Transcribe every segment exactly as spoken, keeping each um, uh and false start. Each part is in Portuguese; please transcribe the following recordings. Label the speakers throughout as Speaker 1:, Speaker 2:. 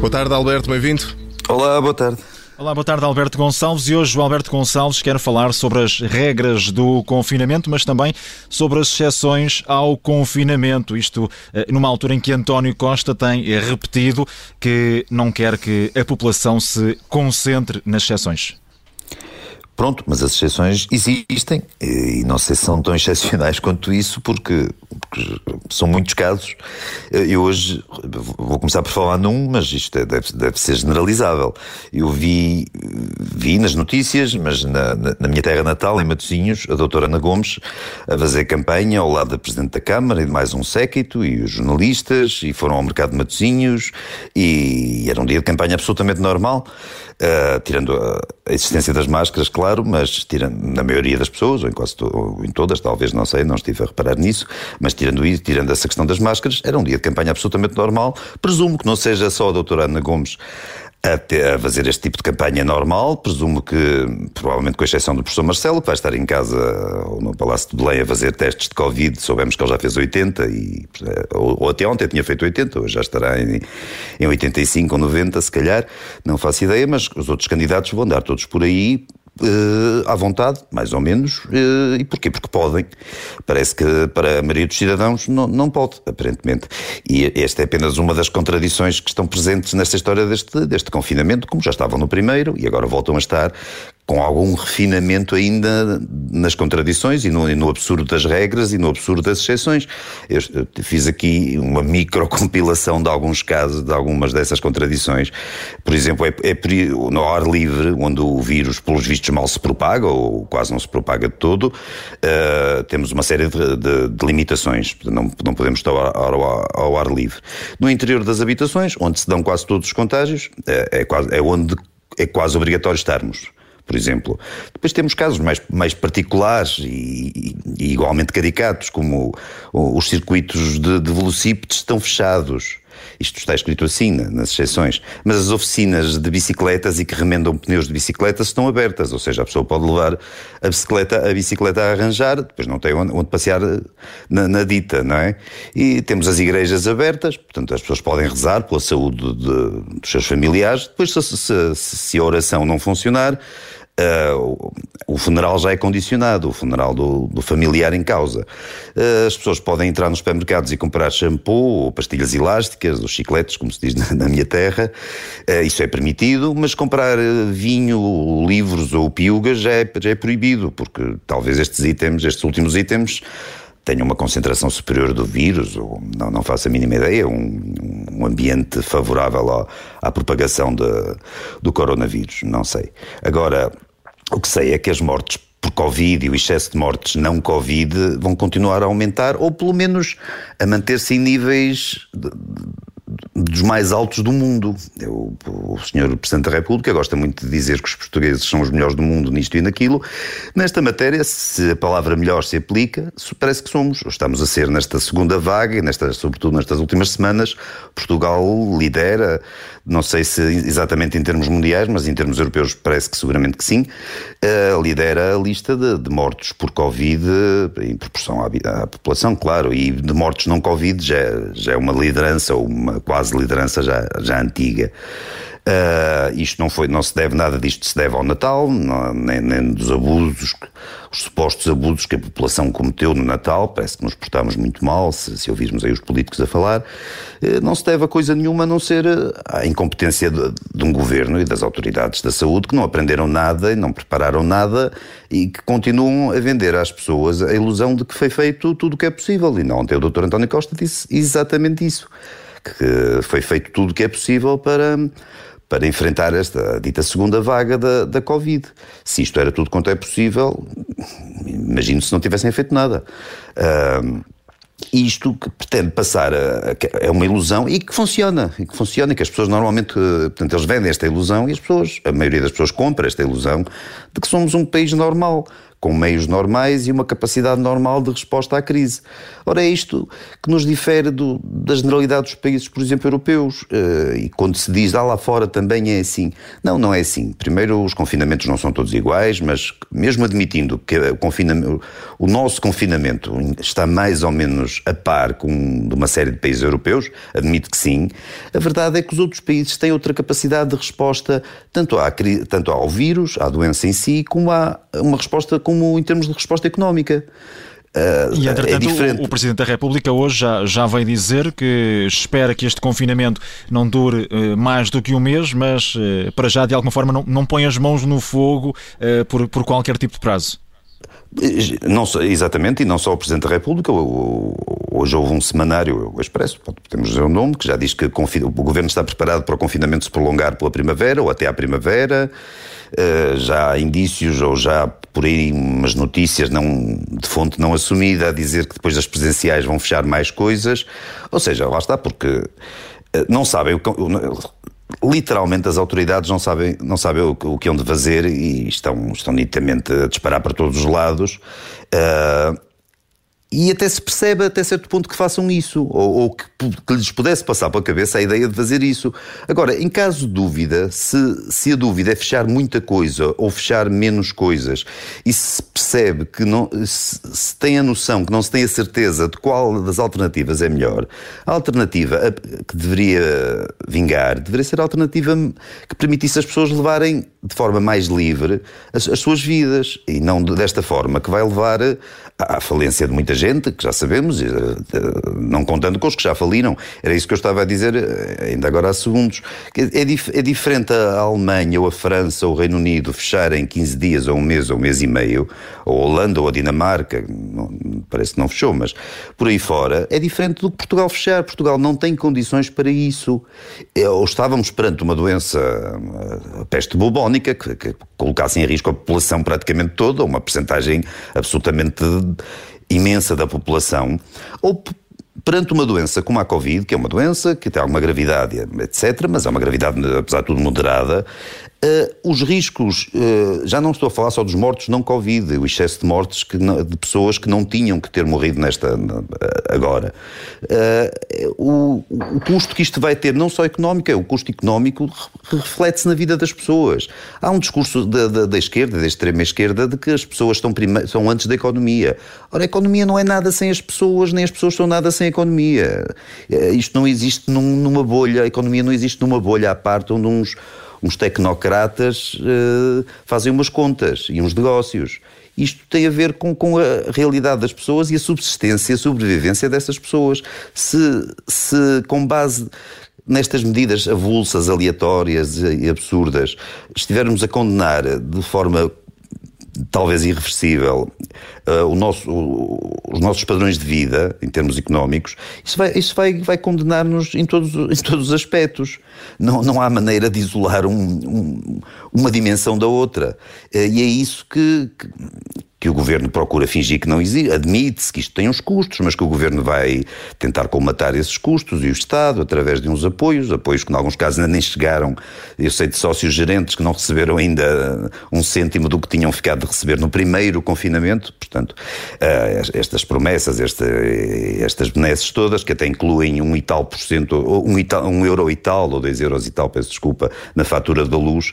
Speaker 1: Boa tarde, Alberto, bem-vindo.
Speaker 2: Olá, boa tarde.
Speaker 3: Olá, boa tarde, Alberto Gonçalves. E hoje o Alberto Gonçalves quer falar sobre as regras do confinamento, mas também sobre as exceções ao confinamento. Isto numa altura em que António Costa tem repetido que não quer que a população se concentre nas exceções.
Speaker 2: Pronto, mas as exceções existem e não sei se são tão excepcionais quanto isso, porque, porque são muitos casos. Eu hoje vou começar por falar num, mas isto é, deve, deve ser generalizável. Eu vi, vi nas notícias, mas na, na, na minha terra natal, em Matosinhos, a doutora Ana Gomes a fazer campanha ao lado da Presidente da Câmara e de mais um séquito, e os jornalistas, e foram ao mercado de Matosinhos, e era um dia de campanha absolutamente normal, uh, tirando a, a existência das máscaras, claro. Claro, mas tirando, na maioria das pessoas, ou em quase to, ou em todas, talvez, não sei, não estive a reparar nisso, mas tirando isso, tirando essa questão das máscaras, era um dia de campanha absolutamente normal. Presumo que não seja só a doutora Ana Gomes a, ter, a fazer este tipo de campanha normal. Presumo que, provavelmente com exceção do professor Marcelo, que vai estar em casa ou no Palácio de Belém a fazer testes de Covid, soubemos que ele já fez oitenta, e, ou, ou até ontem tinha feito oitenta, hoje já estará em, em oitenta e cinco ou noventa, se calhar, não faço ideia, mas os outros candidatos vão andar todos por aí, Uh, à vontade, mais ou menos. Uh, e porquê? Porque podem. Parece que para a maioria dos cidadãos não, não pode, aparentemente. E esta é apenas uma das contradições que estão presentes nesta história deste, deste confinamento, como já estavam no primeiro e agora voltam a estar, com algum refinamento ainda nas contradições e no, e no absurdo das regras e no absurdo das exceções. Eu, eu fiz aqui uma microcompilação de alguns casos, de algumas dessas contradições. Por exemplo, é, é no ar livre, onde o vírus, pelos vistos, mal se propaga, ou quase não se propaga de todo, uh, temos uma série de, de, de limitações. Não, não podemos estar ao, ao, ao ar livre. No interior das habitações, onde se dão quase todos os contágios, é, é, quase, é onde é quase obrigatório estarmos, por exemplo. Depois temos casos mais, mais particulares e, e igualmente caricatos, como os circuitos de, de velocípedes estão fechados. Isto está escrito assim, nas exceções. Mas as oficinas de bicicletas e que remendam pneus de bicicletas estão abertas, ou seja, a pessoa pode levar a bicicleta, a bicicleta a arranjar, depois não tem onde, onde passear na, na dita, não é? E temos as igrejas abertas, portanto as pessoas podem rezar pela saúde de, dos seus familiares. Depois, se, se, se a oração não funcionar, Uh, o funeral já é condicionado, o funeral do, do familiar em causa. Uh, as pessoas podem entrar nos supermercados e comprar shampoo ou pastilhas elásticas, ou chicletes, como se diz na, na minha terra. Uh, isso é permitido, mas comprar vinho, livros ou piugas já é, já é proibido, porque talvez estes itens, estes últimos itens, tenham uma concentração superior do vírus, ou não, não faço a mínima ideia, um, um ambiente favorável à, à propagação de, do coronavírus, não sei. Agora, o que sei é que as mortes por Covid e o excesso de mortes não Covid vão continuar a aumentar, ou pelo menos a manter-se em níveis de, dos mais altos do mundo. Eu, o senhor Presidente da República gosta muito de dizer que os portugueses são os melhores do mundo nisto e naquilo. Nesta matéria, se a palavra melhor se aplica, parece que somos. Estamos a ser nesta segunda vaga, nesta, sobretudo nestas últimas semanas. Portugal lidera, não sei se exatamente em termos mundiais, mas em termos europeus parece que seguramente que sim, uh, lidera a lista de, de mortos por Covid em proporção à, à população, claro, e de mortos não Covid já, já é uma liderança, ou uma quase liderança já, já antiga. Uh, isto não foi, não se deve, nada disto se deve ao Natal, não, nem, nem dos abusos, os supostos abusos que a população cometeu no Natal. Parece que nos portámos muito mal, se, se ouvirmos aí os políticos a falar. Uh, não se deve a coisa nenhuma a não ser a incompetência de, de um governo e das autoridades da saúde, que não aprenderam nada e não prepararam nada e que continuam a vender às pessoas a ilusão de que foi feito tudo o que é possível. E não, ontem o doutor António Costa disse exatamente isso, que foi feito tudo o que é possível para... para enfrentar esta dita segunda vaga da, da Covid. Se isto era tudo quanto é possível, imagino se não tivessem feito nada. Uh, isto que pretende passar a, a, é uma ilusão e que funciona, e que funciona, e que as pessoas normalmente, portanto, eles vendem esta ilusão e as pessoas, a maioria das pessoas compra esta ilusão de que somos um país normal, com meios normais e uma capacidade normal de resposta à crise. Ora, é isto que nos difere do, da generalidade dos países, por exemplo, europeus. Uh, e quando se diz, ah, lá fora também é assim. Não, não é assim. Primeiro, os confinamentos não são todos iguais, mas mesmo admitindo que o, confinamento, o nosso confinamento está mais ou menos a par com de uma série de países europeus, admito que sim, a verdade é que os outros países têm outra capacidade de resposta, tanto, à, tanto ao vírus, à doença em si, como há uma resposta, como em termos de resposta económica.
Speaker 3: Uh, e, entretanto, é o, o Presidente da República hoje já, já veio dizer que espera que este confinamento não dure uh, mais do que um mês, mas uh, para já, de alguma forma, não, não põe as mãos no fogo uh, por, por qualquer tipo de prazo.
Speaker 2: Não, exatamente, e não só o Presidente da República. Hoje houve um semanário, o Expresso, podemos dizer o nome, que já diz que o Governo está preparado para o confinamento se prolongar pela primavera ou até à primavera. Já há indícios, ou já por aí umas notícias não, de fonte não assumida, a dizer que depois das presidenciais vão fechar mais coisas. Ou seja, lá está, porque não sabem o que... Literalmente as autoridades não sabem, não sabem o, o que hão de fazer e estão, estão nitidamente a disparar para todos os lados. Uh, e até se percebe até certo ponto que façam isso, ou, ou que, que lhes pudesse passar pela cabeça a ideia de fazer isso. Agora, em caso de dúvida, se, se a dúvida é fechar muita coisa ou fechar menos coisas, e se percebe que não, se, se tem a noção que não se tem a certeza de qual das alternativas é melhor, a alternativa que deveria vingar, deveria ser a alternativa que permitisse as pessoas levarem de forma mais livre as, as suas vidas, e não desta forma que vai levar à falência de muita gente, que já sabemos, não contando com os que já faliram. Era isso que eu estava a dizer ainda agora há segundos. É, dif- é diferente a Alemanha ou a França ou o Reino Unido fecharem quinze dias ou um mês ou um mês e meio, ou a Holanda ou a Dinamarca, não, parece que não fechou, mas por aí fora, é diferente do que Portugal fechar. Portugal não tem condições para isso. Ou estávamos perante uma doença, a peste bubónica, que, que colocasse em risco a população praticamente toda, uma percentagem absolutamente imensa da população, ou perante uma doença como a Covid, que é uma doença que tem alguma gravidade, etcétera, mas é uma gravidade, apesar de tudo, moderada. Uh, os riscos, uh, já não estou a falar só dos mortos não Covid, o excesso de mortes que não, de pessoas que não tinham que ter morrido nesta, agora. Uh, o, o custo que isto vai ter, não só económico, é o custo económico reflete-se na vida das pessoas. Há um discurso da, da, da esquerda, da extrema esquerda, de que as pessoas estão, prime... são antes da economia. Ora, a economia não é nada sem as pessoas, nem as pessoas são nada sem a economia. Uh, isto não existe num, numa bolha, a economia não existe numa bolha à parte onde uns uns tecnocratas uh, fazem umas contas e uns negócios. Isto tem a ver com, com a realidade das pessoas e a subsistência, a sobrevivência dessas pessoas. Se, se com base nestas medidas avulsas, aleatórias e absurdas, estivermos a condenar de forma talvez irreversível uh, o nosso, o, os nossos padrões de vida em termos económicos, isso vai, isso vai, vai condenar-nos em todos, em todos os aspectos. Não, não há maneira de isolar um, um, uma dimensão da outra. Uh, e é isso que, que, que o Governo procura fingir que não existe. Admite-se que isto tem uns custos, mas que o Governo vai tentar colmatar esses custos, e o Estado, através de uns apoios, apoios que em alguns casos ainda nem chegaram. Eu sei de sócios gerentes que não receberam ainda um cêntimo do que tinham ficado de receber no primeiro confinamento. Portanto, estas promessas, esta, estas benesses todas, que até incluem um e tal por cento, um, e tal, um euro e tal, ou dois euros e tal, peço desculpa, na fatura da luz,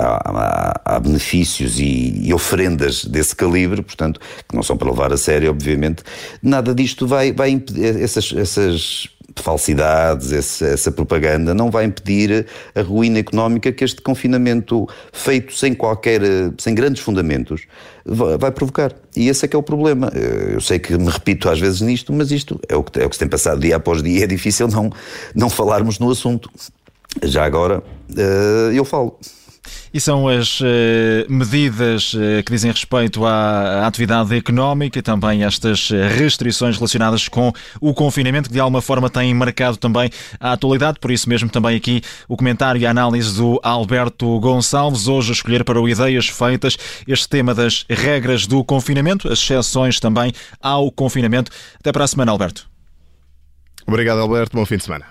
Speaker 2: há, há, há benefícios e, e oferendas desse calibre, portanto, que não são para levar a sério, obviamente. Nada disto vai, vai impedir essas, essas falsidades, essa, essa propaganda, não vai impedir a ruína económica que este confinamento, feito sem qualquer, sem grandes fundamentos, vai, vai provocar. E esse é que é o problema. Eu sei que me repito às vezes nisto, mas isto é o que, é o que se tem passado dia após dia. É difícil não, não falarmos no assunto. Já agora eu falo.
Speaker 3: E são as uh, medidas uh, que dizem respeito à, à atividade económica e também estas restrições relacionadas com o confinamento, que de alguma forma têm marcado também a atualidade. Por isso mesmo também aqui o comentário e a análise do Alberto Gonçalves, hoje a escolher para o Ideias Feitas este tema das regras do confinamento, as exceções também ao confinamento. Até para a semana, Alberto.
Speaker 1: Obrigado, Alberto. Bom fim de semana.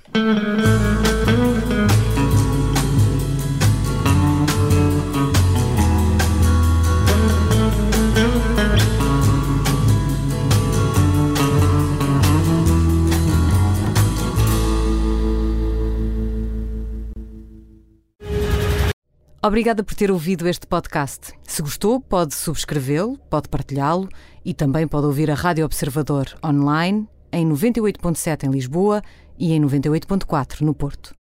Speaker 4: Obrigada por ter ouvido este podcast. Se gostou, pode subscrevê-lo, pode partilhá-lo e também pode ouvir a Rádio Observador online em noventa e oito ponto sete em Lisboa e em noventa e oito ponto quatro no Porto.